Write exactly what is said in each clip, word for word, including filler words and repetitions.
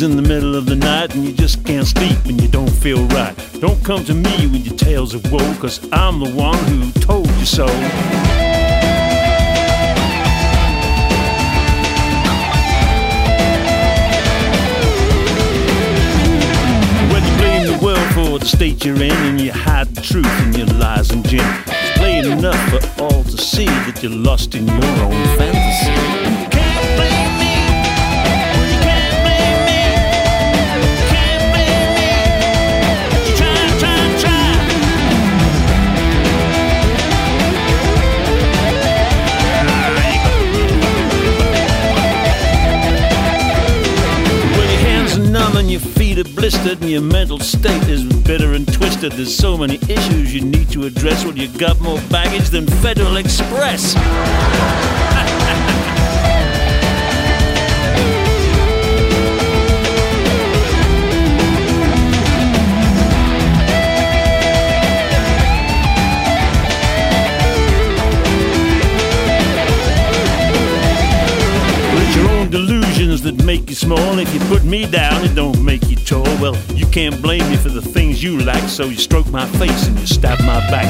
is in the middle of the night and you just can't sleep and you don't feel right. Don't come to me with your tales of woe, 'cause I'm the one who told you so. When you blame the world for the state you're in and you hide the truth in your lies and gin, it's plain enough for all to see that you're lost in your own fantasy. You can't blame me. Well, you can't blame me. You can't blame me. You try, try, try. When your hands are numb and your feet are blistered and your mental state is bitter and twisted, there's so many issues you need to address. Well, you got more baggage than Federal Express. Delusions that make you small. If you put me down, it don't make you tall. Well, you can't blame me for the things you lack, so you stroke my face and you stab my back.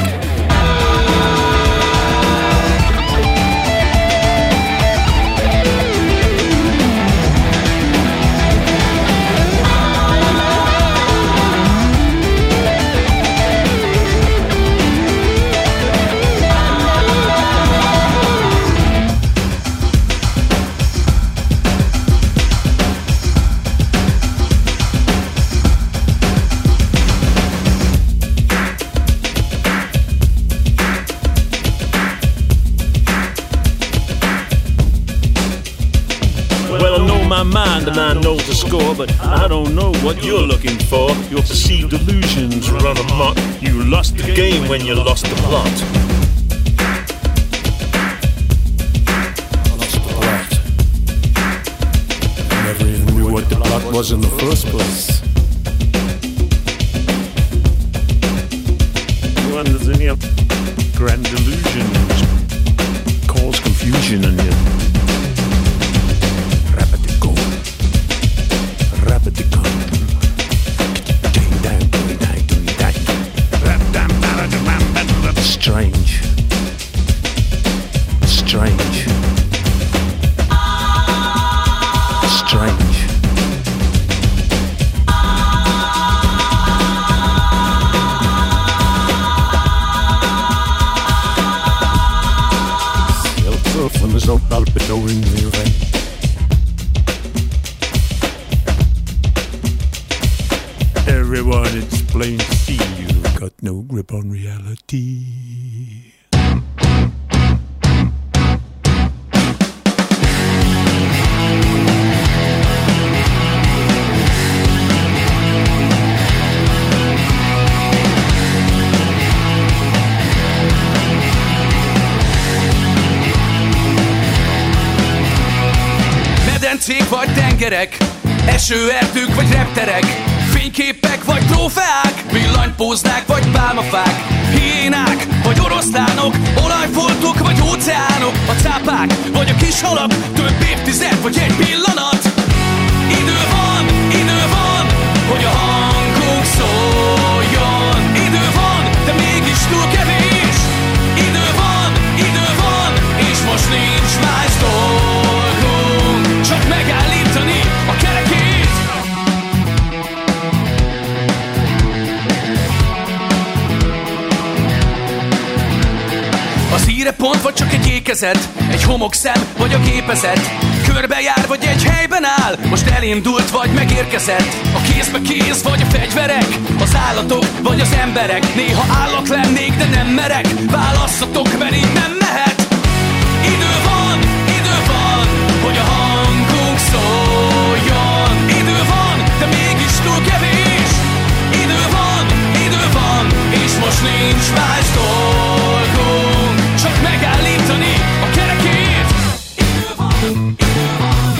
Mind and I know the score, but I don't know what you're looking for. Your perceived delusions run amok. You lost the game when you lost the plot. I lost the plot. I never even knew what the plot was in the first place. One is in your grand delusion cause confusion in you. Strange. Strange. Strange. Shelter from the no palpito in the rain. Everyone, it's plain to see you've got no grip on reality. Medencék vagy tengerek, esőerdők vagy repterek, fényképek vagy trófeák, villanypóznák vagy pálmafák, hiénák vagy oroszlánok, olajfoltok vagy óceánok, a cápák vagy a kis halak, több évtized vagy egy pillanat. Idő van, idő van, hogy a hangunk szóljon. Idő van, de mégis túl kevés. Idő van, idő van, és most nincs más dolgunk, csak megállítani a kerekét. Az írepont vagy csak egy ékezet, egy homokszem vagy a gépezet, körbejár vagy egy helyben áll, most elindult vagy megérkezett. A kézbe kéz vagy a fegyverek, az állatok vagy az emberek, néha állat lennék, de nem merek, válasszatok, mert így nem mehet. Idő van, idő van, hogy a hangunk szóljon. Idő van, de mégis túl kevés. Idő van, idő van, és most nincs más dolgunk, csak megállítani a kerekét. Idő van, idő van.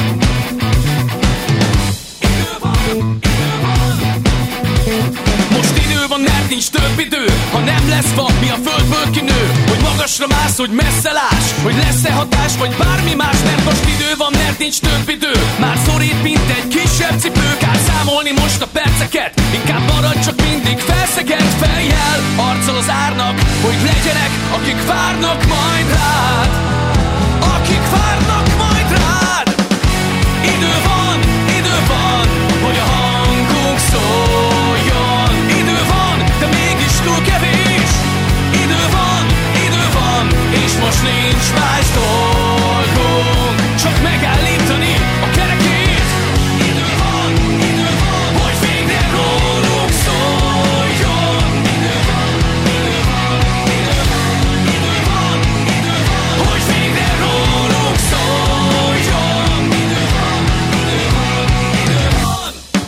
Idő van, idő van. Most idő van, mert nincs több idő. Ha nem lesz van, mi a földből kinő. Hogy magasra mász, hogy messze láss, hogy lesz-e hatás, vagy bármi más. Mert most idő van, mert nincs több idő. Már szorít, mint egy kisebb cipő. Kár számolni most a perceket, inkább maradj csak mindig felszegett fejjel. Arccal az árnak, hogy legyenek, akik várnak majd rád. Akik várnak majd rád. Idő van, idő van, hogy a hangunk szóljon. Idő van, de mégis túl kevés. Idő van, idő van, és most nincs más dolgunk, csak megállítani a kerekét. Idő van, idő van, hogy végre rólunk szóljon. Idő van, idő van, idő van, idő van, idő van, hogy végre rólunk szóljon. Idő van, idő van, idő van.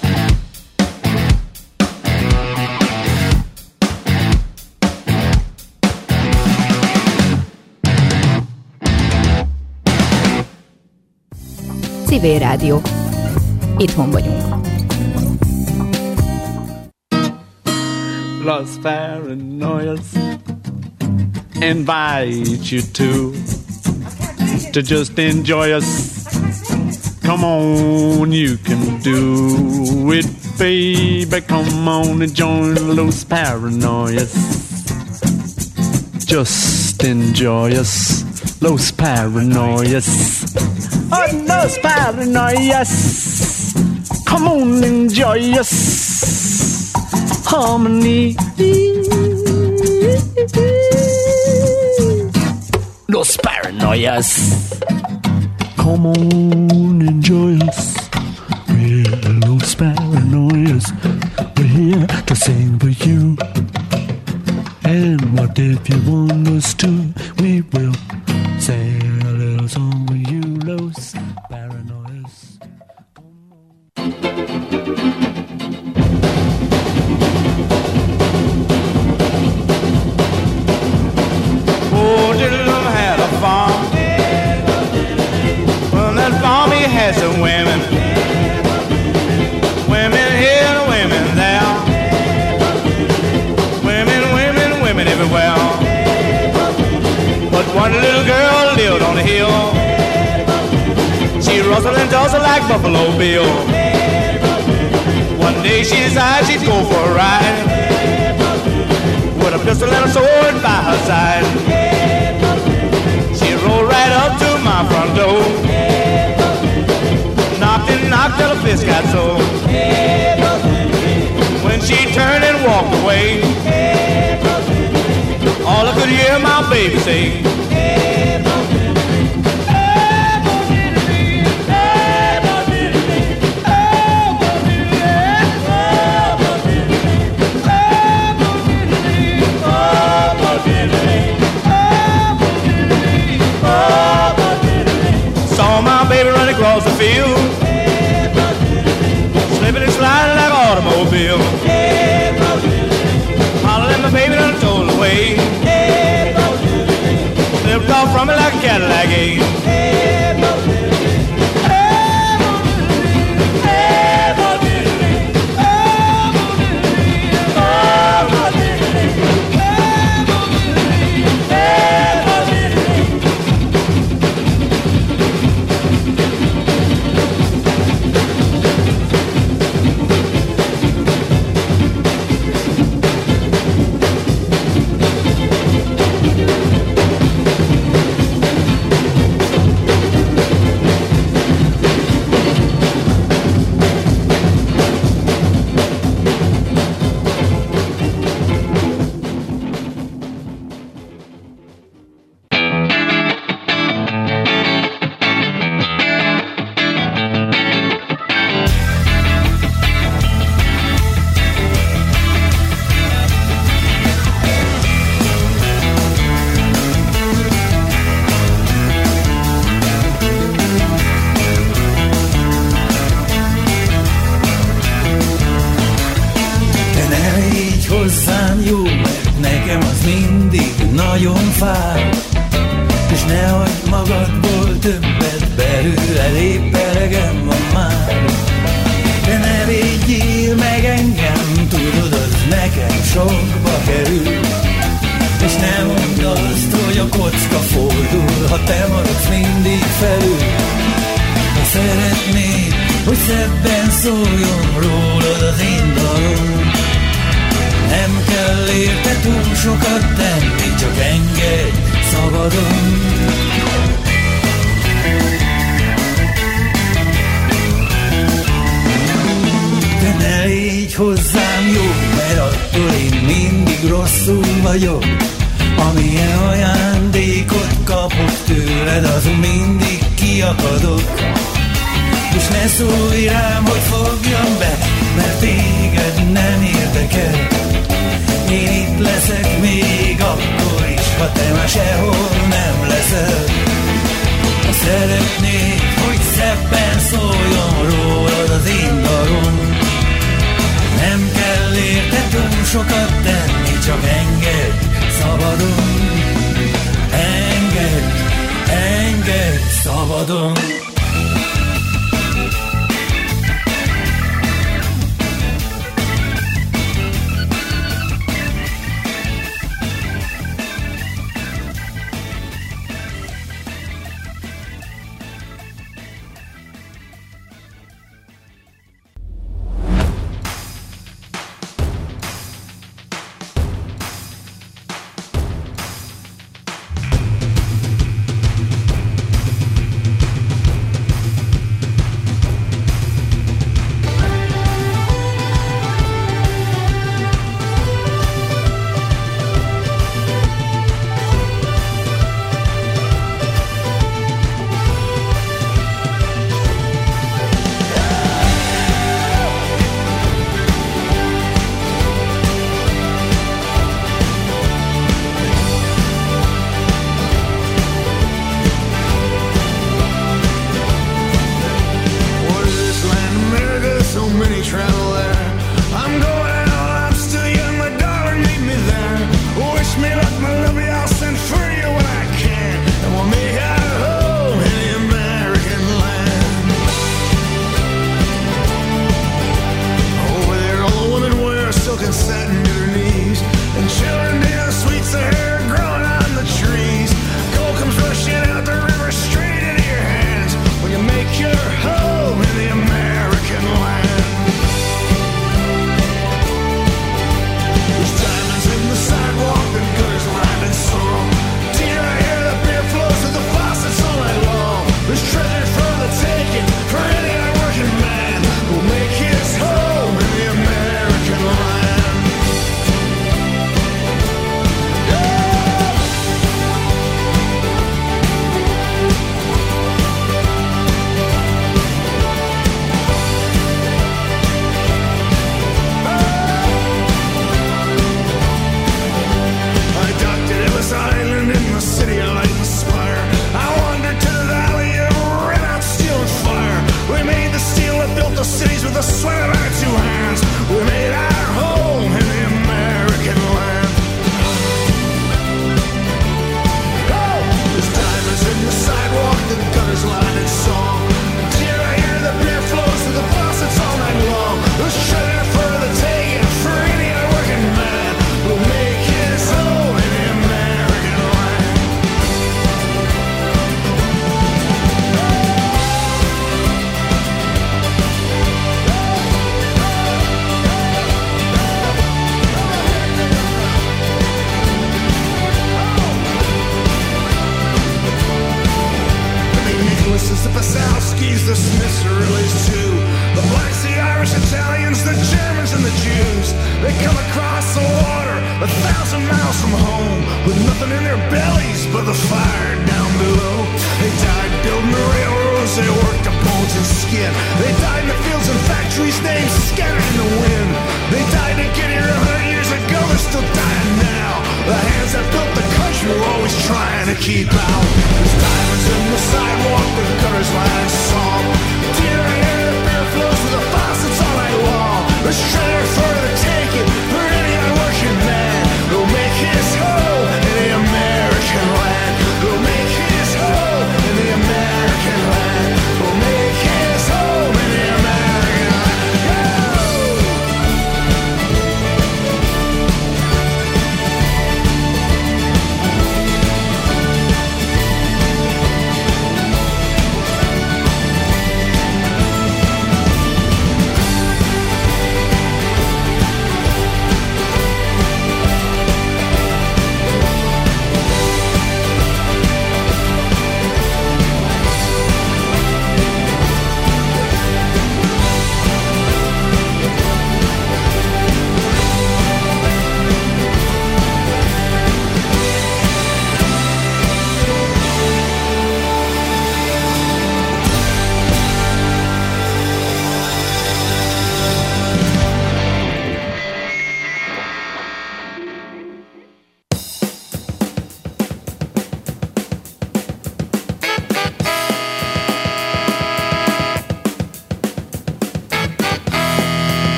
Civil Rádió. Itthon vagyunk. Los Paranoias invite you to to just enjoy us. Come on, you can do it, baby. Come on and join Los Paranoias. Just enjoy us, Los Paranoias. Oh, Los Paranoias. Come on, enjoy us. Harmony. Los Paranoias. Come on, enjoy us. We're Los Paranoias. We're here to sing for you. And what if you want us to? We will sing a little song for you, Los Paranoias. Oh, Diddlem had a farm. Well, that farm he had some women. Women here and women there. Women, women, women everywhere. But one little girl lived on the hill. She rustled and tussled like Buffalo Bill. One day she decided she'd go for a ride, with a pistol and a sword by her side. She rolled right up to my front door, knocked and knocked till the fist got sore. When she turned and walked away, all I could hear my baby say, saw my baby run across the field, slipping and sliding like an automobile. Hollered at my baby and I told her away, slipped off from me like a Cadillac game. nagyon fáj, és nehogy magadból többet, belőle épp elegem van már. De ne védjél meg engem, tudod, az nekem sokba kerül. És nem mondd azt, hogy a kocka fordul, ha te maradsz mindig felül. Ha szeretnéd, hogy szebben szóljon rólad az én dalom, nem kell érte túl sokat tenni, csak engedj szabadon. De ne légy hozzám jó, mert attól én mindig rosszul vagyok. Amilyen ajándékot kapok tőled, azon mindig kiakadok. És ne szólj rám, hogy fogjam be, mert téged nem érdekel. Én itt leszek még akkor is, ha te már sehol nem leszel. Ha szeretnéd, hogy szebben szóljon rólad az én dalom, nem kell érte túl sokat tenni, csak engedj szabadon. Engedj, engedj szabadon.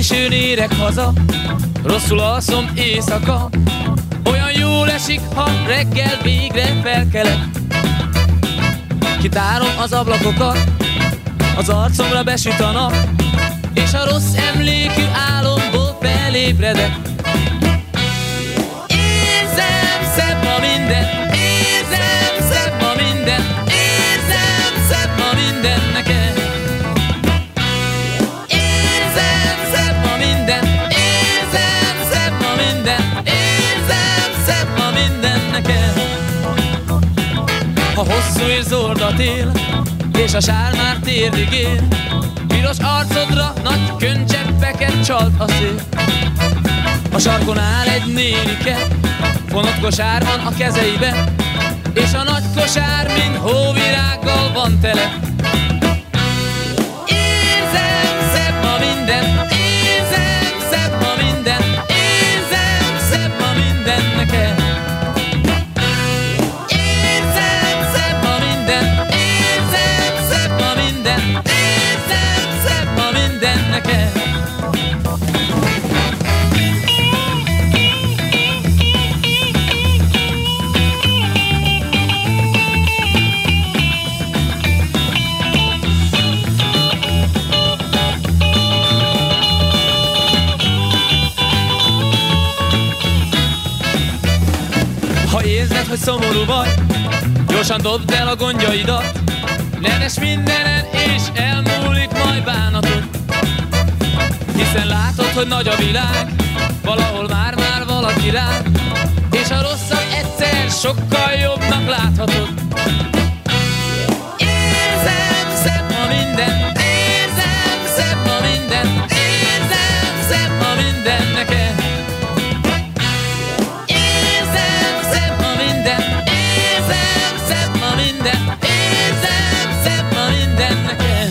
Későn érek haza, rosszul alszom éjszaka. Olyan jól esik, ha reggel végre felkelek. Kitárom az ablakokat, az arcomra besüt a nap, és a rossz emlékű álomból felébredek. Érzem, szebb ma minden, érzem, szebb ma minden, érzem, szebb ma minden nekem. Érzem, szebb ma minden, érzem, szebb ma minden, érzem, szebb ma minden nekem. Ha hosszú és zord a tél, és a sár már térdig ér, piros arcodra nagy könycseppeket csalt a szél. A sarkon áll egy nélike, fonott kosár van a kezeibe, és a nagy kosár mind hóvirággal van tele. Érzem, szebb ma minden, érzem, szebb ma minden, érzem, szebb ma minden nekem. Érzem, szebb ma minden, érzem, szebb ma minden, érzem, szebb ma minden nekem. Ha érzed, hogy szomorú vagy, gyorsan dobd el a gondjaidat. Neves mindenen, és elmúlik majd bánatod. Hiszen látod, hogy nagy a világ, valahol már-már valaki rád, és a rosszat egyszer sokkal jobbnak láthatod. Érzem, szebb ma minden, érzem, szebb ma minden, érzem, szebb ma minden nekem. Érzem, szebb ma minden, érzem, szebb ma minden, érzem, szebb ma minden nekem.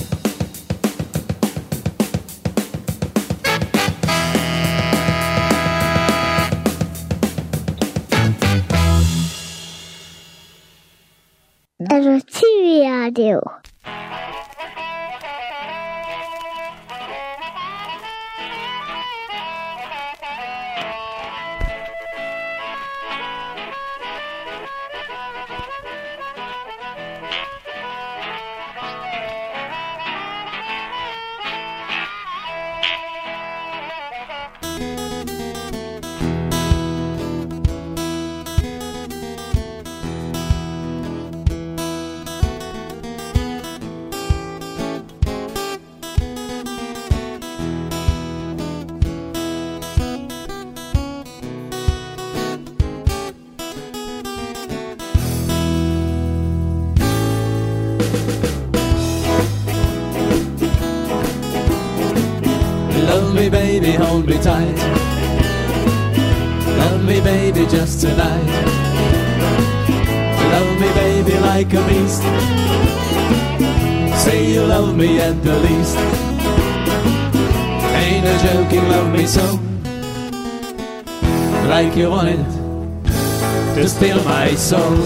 Ez a Civil Rádió. Love me baby, hold me tight. Love me baby just tonight. Love me baby like a beast. Say you love me at the least. Ain't no joking, love me so. Like you wanted to steal my soul.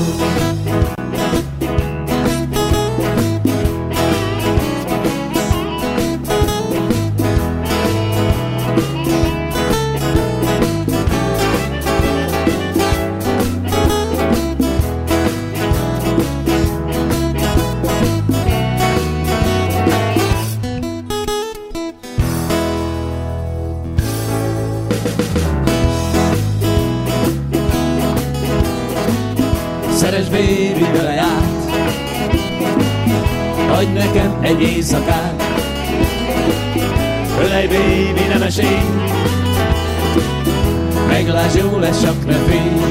Szeres baby, ölej át, adj nekem egy éjszakát. Ölej baby, nem esély, meglásd, jó lesz, csak ne félj.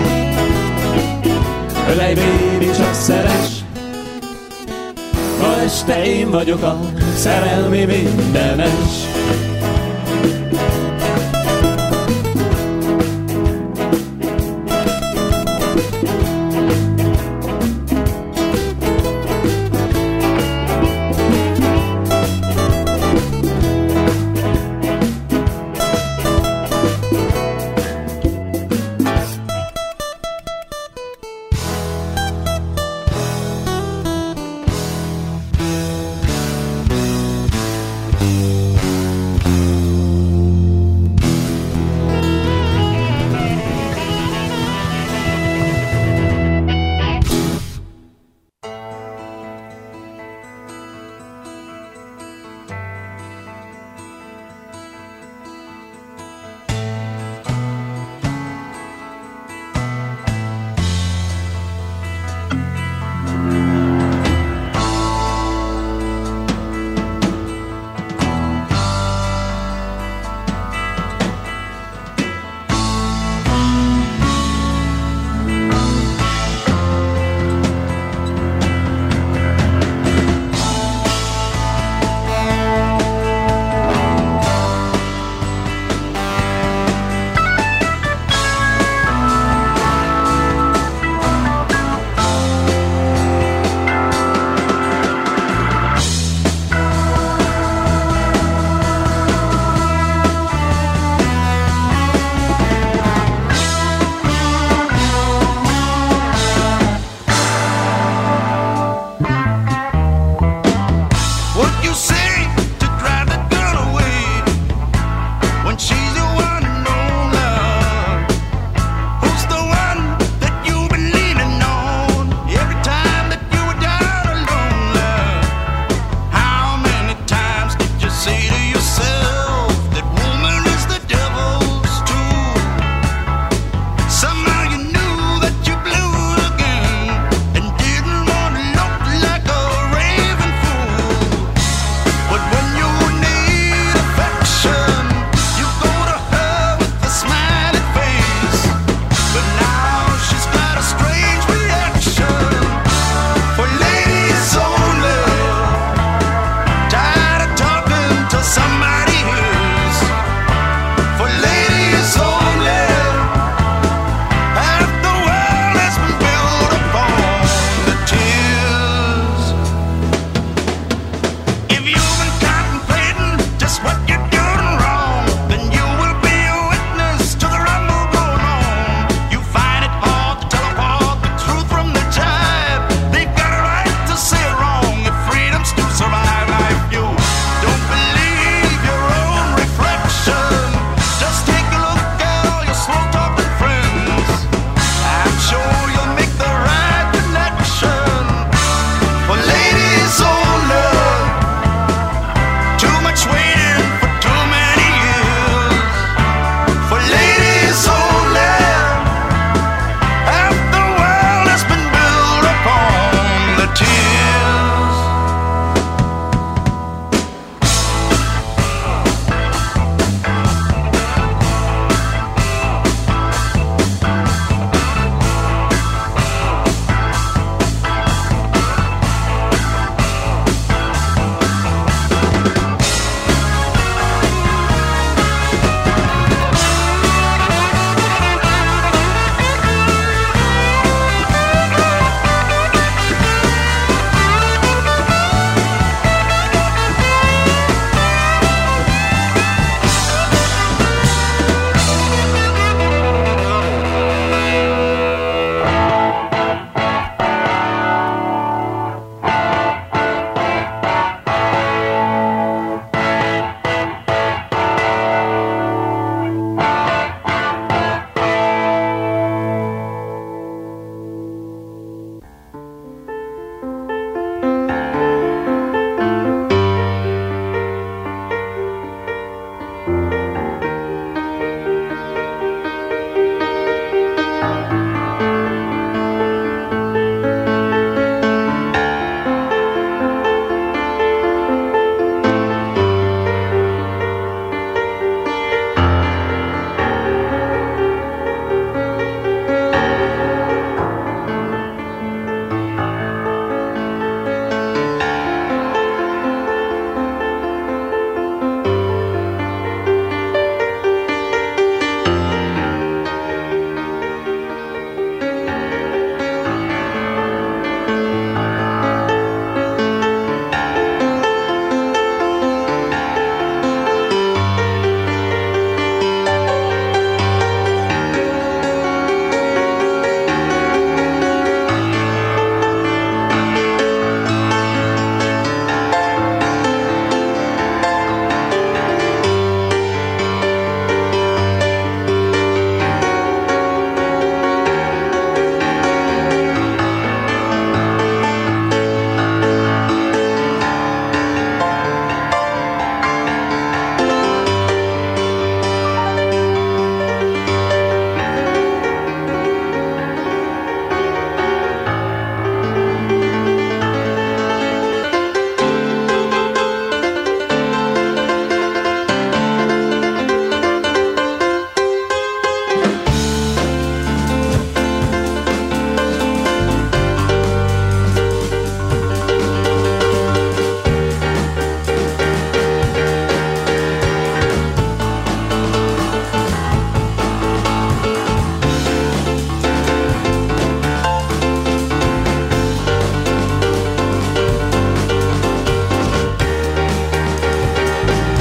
Ölej baby, csak szeres, ma este én vagyok a szerelmi mindenes.